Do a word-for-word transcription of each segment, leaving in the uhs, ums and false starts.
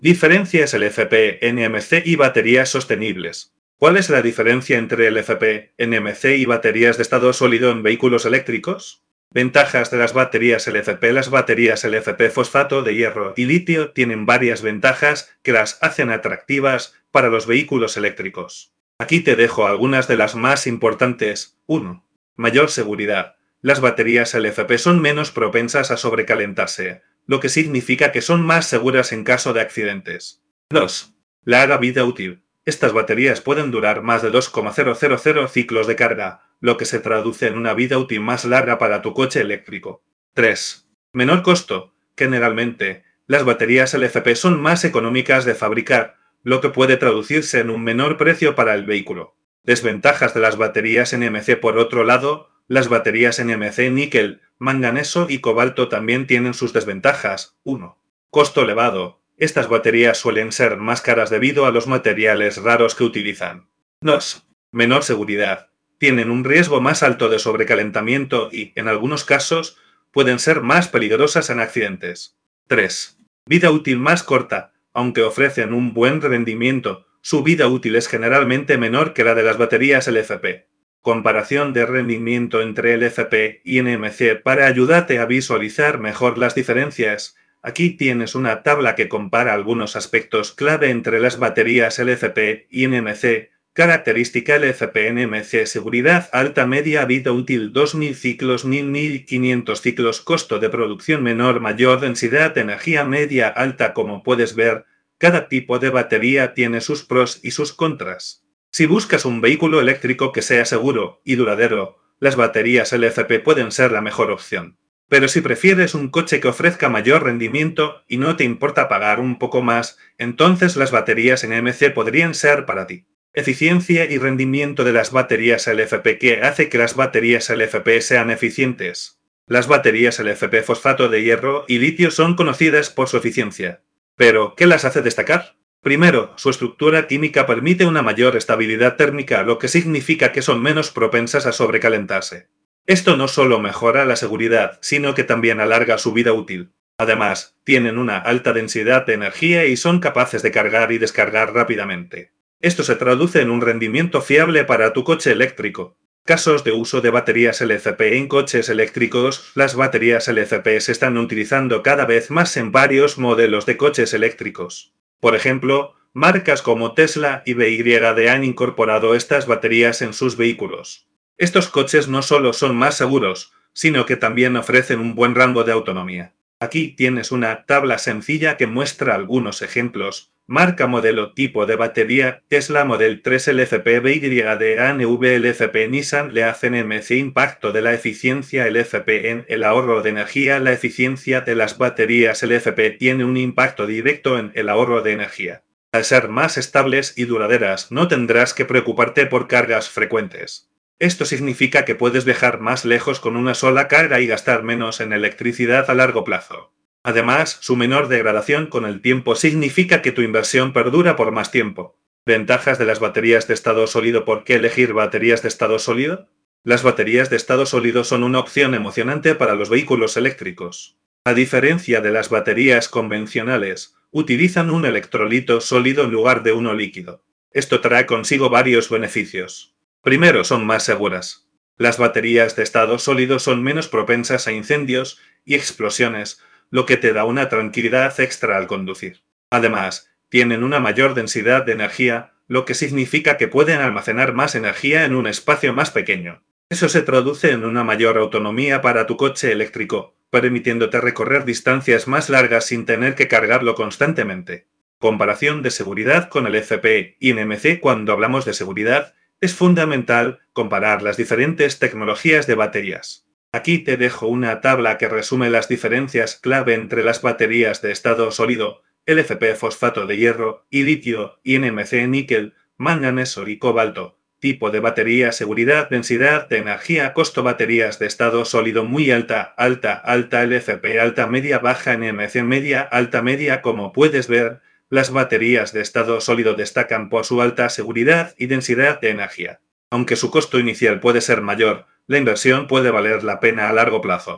Diferencias L F P, N M C y baterías sostenibles. ¿Cuál es la diferencia entre L F P, N M C y baterías de estado sólido en vehículos eléctricos? Ventajas de las baterías L F P. Las baterías L F P fosfato de hierro y litio tienen varias ventajas que las hacen atractivas para los vehículos eléctricos. Aquí te dejo algunas de las más importantes. uno. Mayor seguridad. Las baterías L F P son menos propensas a sobrecalentarse, lo que significa que son más seguras en caso de accidentes. dos. Larga vida útil. Estas baterías pueden durar más de dos coma cero cero cero ciclos de carga, lo que se traduce en una vida útil más larga para tu coche eléctrico. tres. Menor costo. Generalmente, las baterías L F P son más económicas de fabricar, lo que puede traducirse en un menor precio para el vehículo. Desventajas de las baterías N M C. Por otro lado, las baterías N M C níquel, manganeso y cobalto también tienen sus desventajas. uno. Costo elevado. Estas baterías suelen ser más caras debido a los materiales raros que utilizan. dos. Menor seguridad. Tienen un riesgo más alto de sobrecalentamiento y, en algunos casos, pueden ser más peligrosas en accidentes. tres. Vida útil más corta. Aunque ofrecen un buen rendimiento, su vida útil es generalmente menor que la de las baterías L F P. Comparación de rendimiento entre L F P y N M C. Para ayudarte a visualizar mejor las diferencias, aquí tienes una tabla que compara algunos aspectos clave entre las baterías L F P y N M C. Característica L F P N M C. Seguridad alta. Media vida útil dos mil ciclos, mil quinientos ciclos. Costo de producción menor. Mayor densidad de energía. Media alta. Como puedes ver, cada tipo de batería tiene sus pros y sus contras. Si buscas un vehículo eléctrico que sea seguro y duradero, las baterías L F P pueden ser la mejor opción. Pero si prefieres un coche que ofrezca mayor rendimiento y no te importa pagar un poco más, entonces las baterías N M C podrían ser para ti. Eficiencia y rendimiento de las baterías L F P. ¿Qué hace que las baterías L F P sean eficientes? Las baterías L F P fosfato de hierro y litio son conocidas por su eficiencia. Pero, ¿qué las hace destacar? Primero, su estructura química permite una mayor estabilidad térmica, lo que significa que son menos propensas a sobrecalentarse. Esto no solo mejora la seguridad, sino que también alarga su vida útil. Además, tienen una alta densidad de energía y son capaces de cargar y descargar rápidamente. Esto se traduce en un rendimiento fiable para tu coche eléctrico. Casos de uso de baterías L F P en coches eléctricos. Las baterías L F P se están utilizando cada vez más en varios modelos de coches eléctricos. Por ejemplo, marcas como Tesla y B Y D han incorporado estas baterías en sus vehículos. Estos coches no solo son más seguros, sino que también ofrecen un buen rango de autonomía. Aquí tienes una tabla sencilla que muestra algunos ejemplos. Marca, modelo, tipo de batería: Tesla Model tres L F P, B Y D A N V L F P, Nissan Leaf N M C. Impacto de la eficiencia L F P en el ahorro de energía. La eficiencia de las baterías L F P tiene un impacto directo en el ahorro de energía. Al ser más estables y duraderas, no tendrás que preocuparte por cargas frecuentes. Esto significa que puedes viajar más lejos con una sola carga y gastar menos en electricidad a largo plazo. Además, su menor degradación con el tiempo significa que tu inversión perdura por más tiempo. Ventajas de las baterías de estado sólido. ¿Por qué elegir baterías de estado sólido? Las baterías de estado sólido son una opción emocionante para los vehículos eléctricos. A diferencia de las baterías convencionales, utilizan un electrolito sólido en lugar de uno líquido. Esto trae consigo varios beneficios. Primero, son más seguras. Las baterías de estado sólido son menos propensas a incendios y explosiones, lo que te da una tranquilidad extra al conducir. Además, tienen una mayor densidad de energía, lo que significa que pueden almacenar más energía en un espacio más pequeño. Eso se traduce en una mayor autonomía para tu coche eléctrico, permitiéndote recorrer distancias más largas sin tener que cargarlo constantemente. Comparación de seguridad con el L F P y N M C. Cuando hablamos de seguridad, es fundamental comparar las diferentes tecnologías de baterías. Aquí te dejo una tabla que resume las diferencias clave entre las baterías de estado sólido, L F P fosfato de hierro y litio, y N M C níquel, manganeso y cobalto. Tipo de batería: seguridad, densidad de energía, costo. Baterías de estado sólido muy alta, alta, alta L F P, alta, media, baja N M C, media, alta, media. Como puedes ver, las baterías de estado sólido destacan por su alta seguridad y densidad de energía. Aunque su costo inicial puede ser mayor, la inversión puede valer la pena a largo plazo.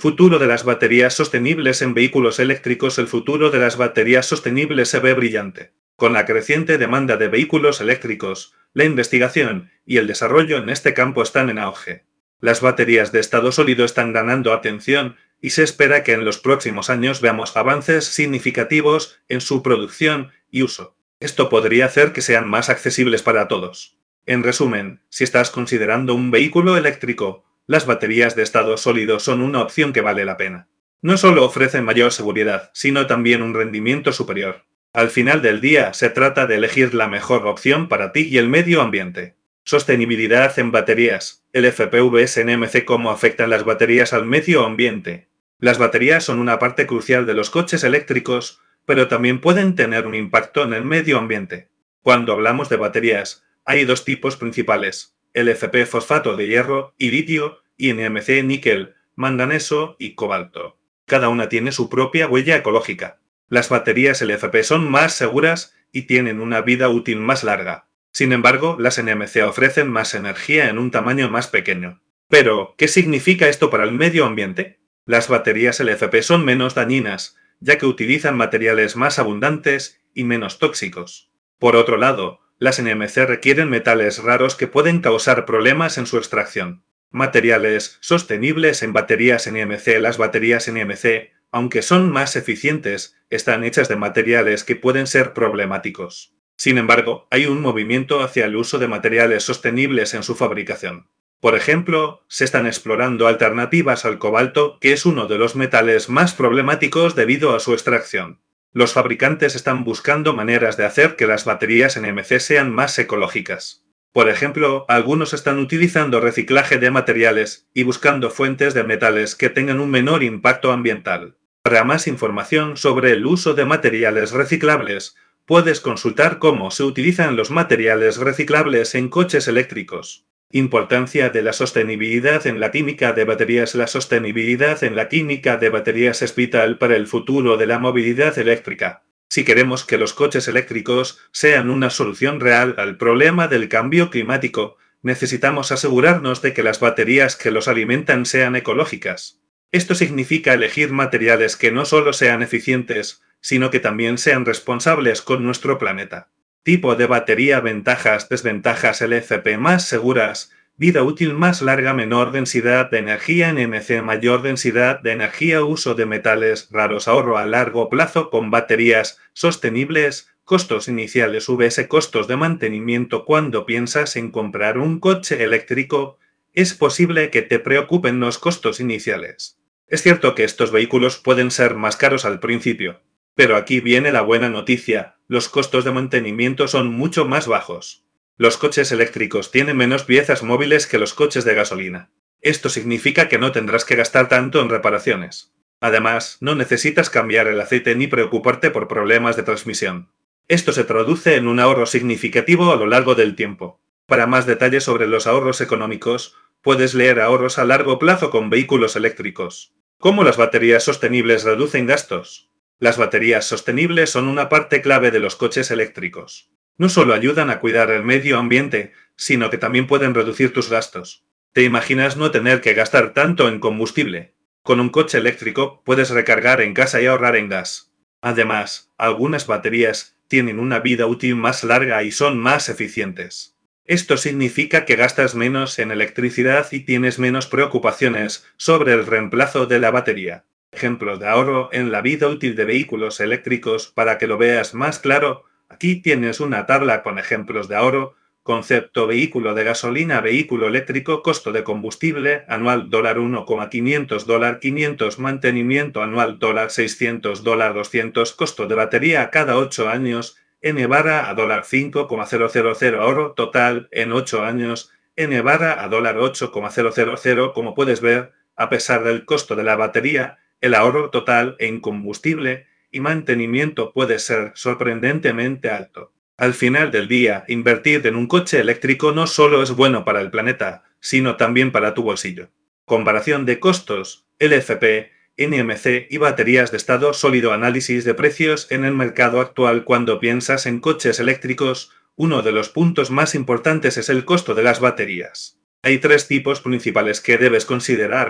Futuro de las baterías sostenibles en vehículos eléctricos. El futuro de las baterías sostenibles se ve brillante. Con la creciente demanda de vehículos eléctricos, la investigación y el desarrollo en este campo están en auge. Las baterías de estado sólido están ganando atención y se espera que en los próximos años veamos avances significativos en su producción y uso. Esto podría hacer que sean más accesibles para todos. En resumen, si estás considerando un vehículo eléctrico, las baterías de estado sólido son una opción que vale la pena. No solo ofrecen mayor seguridad, sino también un rendimiento superior. Al final del día, se trata de elegir la mejor opción para ti y el medio ambiente. Sostenibilidad en baterías. El F P V S N M C. ¿Cómo afectan las baterías al medio ambiente? Las baterías son una parte crucial de los coches eléctricos, pero también pueden tener un impacto en el medio ambiente. Cuando hablamos de baterías, hay dos tipos principales: el F P fosfato de hierro y litio, y N M C níquel, manganeso y cobalto. Cada una tiene su propia huella ecológica. Las baterías L F P son más seguras y tienen una vida útil más larga. Sin embargo, las N M C ofrecen más energía en un tamaño más pequeño. Pero, ¿qué significa esto para el medio ambiente? Las baterías L F P son menos dañinas, ya que utilizan materiales más abundantes y menos tóxicos. Por otro lado, las N M C requieren metales raros que pueden causar problemas en su extracción. Materiales sostenibles en baterías N M C. Las baterías N M C, aunque son más eficientes, están hechas de materiales que pueden ser problemáticos. Sin embargo, hay un movimiento hacia el uso de materiales sostenibles en su fabricación. Por ejemplo, se están explorando alternativas al cobalto, que es uno de los metales más problemáticos debido a su extracción. Los fabricantes están buscando maneras de hacer que las baterías N M C sean más ecológicas. Por ejemplo, algunos están utilizando reciclaje de materiales y buscando fuentes de metales que tengan un menor impacto ambiental. Para más información sobre el uso de materiales reciclables, puedes consultar cómo se utilizan los materiales reciclables en coches eléctricos. Importancia de la sostenibilidad en la química de baterías. La sostenibilidad en la química de baterías es vital para el futuro de la movilidad eléctrica. Si queremos que los coches eléctricos sean una solución real al problema del cambio climático, necesitamos asegurarnos de que las baterías que los alimentan sean ecológicas. Esto significa elegir materiales que no solo sean eficientes, sino que también sean responsables con nuestro planeta. Tipo de batería. Ventajas, desventajas. L F P más seguras, vida útil más larga, menor densidad de energía. N M C mayor densidad de energía, uso de metales raros, ahorro a largo plazo con baterías sostenibles, costos iniciales. V S costos de mantenimiento. Cuando piensas en comprar un coche eléctrico, es posible que te preocupen los costos iniciales. Es cierto que estos vehículos pueden ser más caros al principio, pero aquí viene la buena noticia: los costos de mantenimiento son mucho más bajos. Los coches eléctricos tienen menos piezas móviles que los coches de gasolina. Esto significa que no tendrás que gastar tanto en reparaciones. Además, no necesitas cambiar el aceite ni preocuparte por problemas de transmisión. Esto se traduce en un ahorro significativo a lo largo del tiempo. Para más detalles sobre los ahorros económicos, puedes leer Ahorros a largo plazo con vehículos eléctricos. ¿Cómo las baterías sostenibles reducen gastos? Las baterías sostenibles son una parte clave de los coches eléctricos. No solo ayudan a cuidar el medio ambiente, sino que también pueden reducir tus gastos. ¿Te imaginas no tener que gastar tanto en combustible? Con un coche eléctrico puedes recargar en casa y ahorrar en gas. Además, algunas baterías tienen una vida útil más larga y son más eficientes. Esto significa que gastas menos en electricidad y tienes menos preocupaciones sobre el reemplazo de la batería. Ejemplos de ahorro en la vida útil de vehículos eléctricos. Para que lo veas más claro, aquí tienes una tabla con ejemplos de ahorro. Concepto: vehículo de gasolina, vehículo eléctrico, costo de combustible anual uno coma quinientos dólares quinientos, mantenimiento anual seiscientos dólares doscientos, costo de batería cada ocho años, N barra a cinco coma cero cero cero, ahorro total en ocho años, N barra a ocho coma cero cero cero. Como puedes ver, a pesar del costo de la batería, el ahorro total en combustible y mantenimiento puede ser sorprendentemente alto. Al final del día, invertir en un coche eléctrico no solo es bueno para el planeta, sino también para tu bolsillo. Comparación de costos, L F P, N M C y baterías de estado sólido. Análisis de precios en el mercado actual. Cuando piensas en coches eléctricos, uno de los puntos más importantes es el costo de las baterías. Hay tres tipos principales que debes considerar: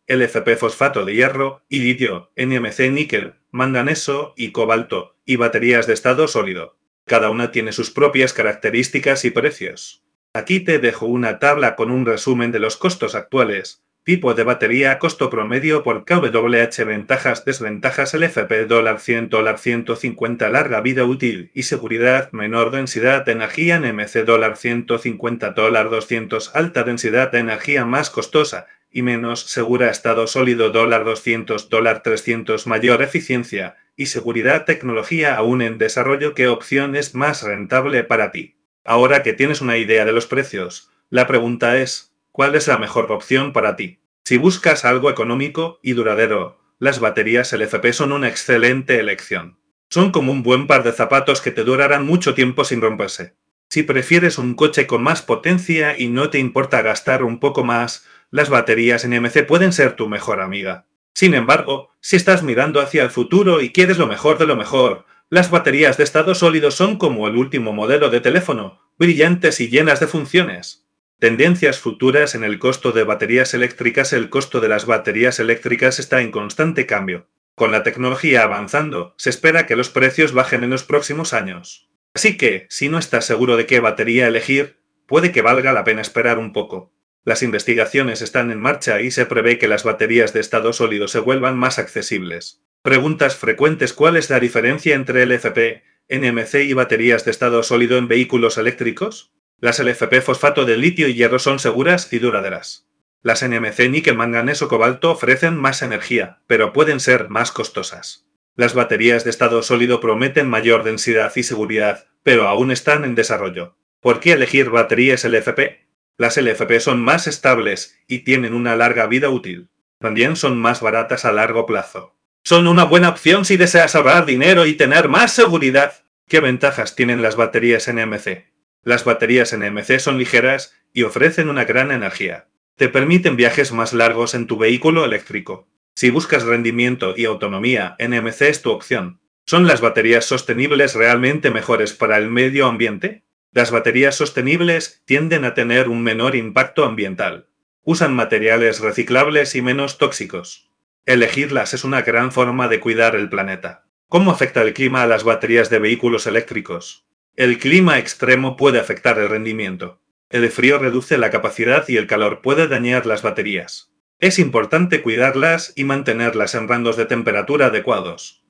L F P fosfato de hierro, y litio, N M C níquel, manganeso y cobalto, y baterías de estado sólido. Cada una tiene sus propias características y precios. Aquí te dejo una tabla con un resumen de los costos actuales. Tipo de batería, costo promedio por kilowatt, ventajas, desventajas, L F P cien, ciento cincuenta, larga vida útil y seguridad, menor densidad de energía, N M C ciento cincuenta, doscientos, alta densidad de energía, más costosa y menos segura, estado sólido, doscientos, trescientos, mayor eficiencia y seguridad, tecnología aún en desarrollo, ¿qué opción es más rentable para ti? Ahora que tienes una idea de los precios, la pregunta es, ¿cuál es la mejor opción para ti? Si buscas algo económico y duradero, las baterías L F P son una excelente elección. Son como un buen par de zapatos que te durarán mucho tiempo sin romperse. Si prefieres un coche con más potencia y no te importa gastar un poco más, las baterías N M C pueden ser tu mejor amiga. Sin embargo, si estás mirando hacia el futuro y quieres lo mejor de lo mejor, las baterías de estado sólido son como el último modelo de teléfono, brillantes y llenas de funciones. Tendencias futuras en el costo de baterías eléctricas. El costo de las baterías eléctricas está en constante cambio. Con la tecnología avanzando, se espera que los precios bajen en los próximos años. Así que, si no estás seguro de qué batería elegir, puede que valga la pena esperar un poco. Las investigaciones están en marcha y se prevé que las baterías de estado sólido se vuelvan más accesibles. Preguntas frecuentes: ¿cuál es la diferencia entre L F P, N M C y baterías de estado sólido en vehículos eléctricos? Las L F P fosfato de litio y hierro son seguras y duraderas. Las N M C níquel, manganeso, cobalto ofrecen más energía, pero pueden ser más costosas. Las baterías de estado sólido prometen mayor densidad y seguridad, pero aún están en desarrollo. ¿Por qué elegir baterías L F P? Las L F P son más estables y tienen una larga vida útil. También son más baratas a largo plazo. Son una buena opción si deseas ahorrar dinero y tener más seguridad. ¿Qué ventajas tienen las baterías N M C? Las baterías N M C son ligeras y ofrecen una gran energía. Te permiten viajes más largos en tu vehículo eléctrico. Si buscas rendimiento y autonomía, N M C es tu opción. ¿Son las baterías sostenibles realmente mejores para el medio ambiente? Las baterías sostenibles tienden a tener un menor impacto ambiental. Usan materiales reciclables y menos tóxicos. Elegirlas es una gran forma de cuidar el planeta. ¿Cómo afecta el clima a las baterías de vehículos eléctricos? El clima extremo puede afectar el rendimiento. El frío reduce la capacidad y el calor puede dañar las baterías. Es importante cuidarlas y mantenerlas en rangos de temperatura adecuados.